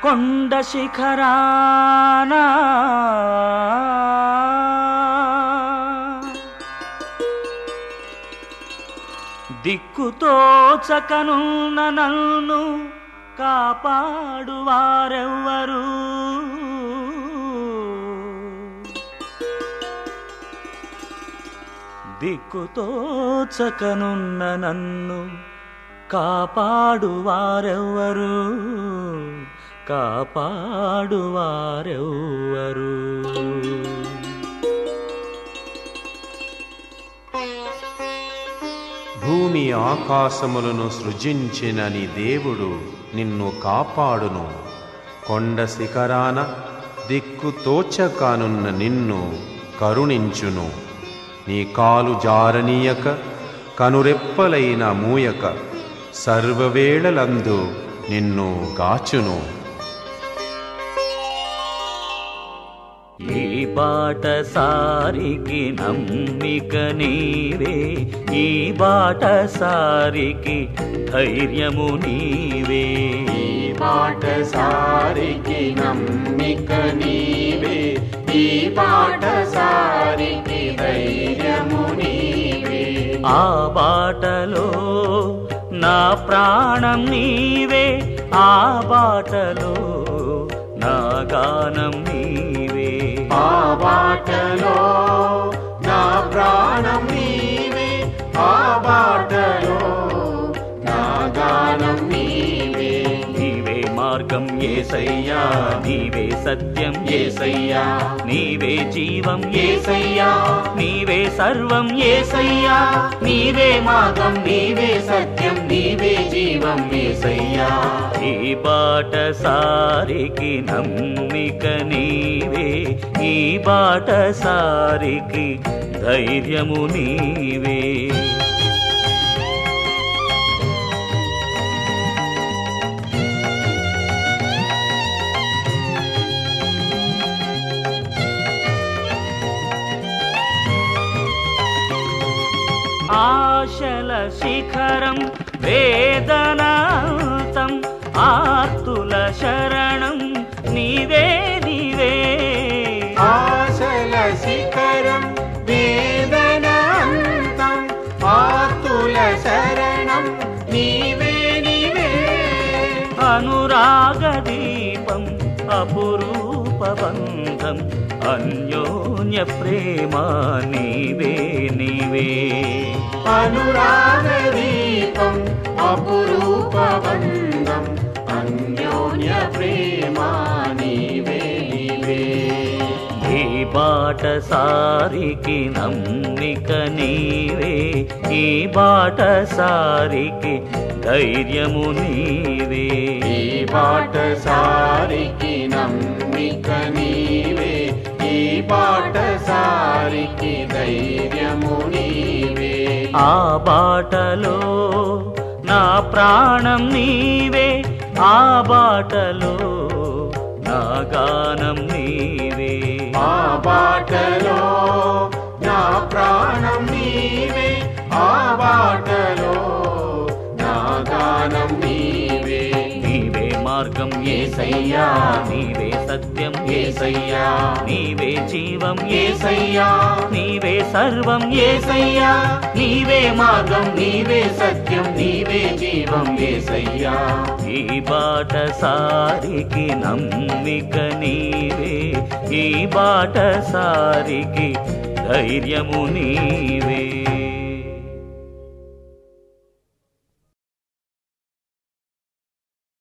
కొండ శిఖరాన దిక్కుతోచకనున్న నన్ను కాపాడువారెవ్వరు? దిక్కుతోచకనున్న నన్ను కాపాడువారెవ్వరు? కాపాడువారెవ్వరు? భూమి ఆకాశములను సృజించిన నీ దేవుడు నిన్ను కాపాడును. కొండ శిఖరాన దిక్కుతోచకానున్న నిన్ను కరుణించును. నీ కాలు జారనీయక కనురెప్పలైన మూయక సర్వవేళలందు నిన్ను గాచును. ఈ బాట సారికి నమ్మిక నీవే, ఈ బాట సారికి ధైర్యము నీవే. ఈ బాట సారికి నమ్మిక నీవే, ఈ బాట సారికి ధైర్యము నీవే. ఆ బాటలో నా ప్రాణం నీవే, ఆ బాటలో నా గానం నీవే. ఆ బాటలో నా ప్రాణం నీవే, ఆ బాటలో నా గానం నీవే. నీవే మార్గం యేసయ్యా, నీవే సత్యం యేసయ్యా, నీవే జీవం యేసయ్యా, నీవే సర్వం యేసయ్యా. నీవే మార్గం, నీవే సత్యం, నీవే జీవం యేసయ్యా. ఈ బాట సారికి నమ్మిక నీవే, ఈ బాట సారికి ధైర్యము నీవే. ఆశల శిఖరం వేదనాంతం, ఆర్తుల శరణం నీవే నీవే. ఆశల శిఖరం వేదనాంతం, ఆర్తుల శరణం నీవే నీవే. అనురాగ దీపం అపురూప బంధం, అన్యోన్య ప్రేమ నీవే నీవే. అనురాగ దీపం అపురూప బంధం, అన్యోన్య ప్రేమ నీవే నీవే. ఈ బాట సారికి నమ్మిక నీవే, ఈ బాట సారికి ధైర్యము నీవే. ఈ బాట సారికి నమ్మిక నీవే, ఈ బాట సారికి ధైర్యము నీవే. ఆ బాటలో నా ప్రాణం నీవే, ఆ బాటలో నా గానం నీవే. ఆ బాటలో నా ప్రాణం నీవే, ఆ బాటలో నా గానం నీవే. నీవే మార్గం యేసయ్యా, నీవే సత్యం యేసయ్యా, నీవే జీవం యేసయ్యా, నీవే సర్వం యేసయ్యా. నీవే మార్గం, నీవే సత్యం, నీవే జీవం యేసయ్యా. ఈ బాట సారికి నమ్మిక నీవే, ఈ బాట సారికి ధైర్యము నీవే.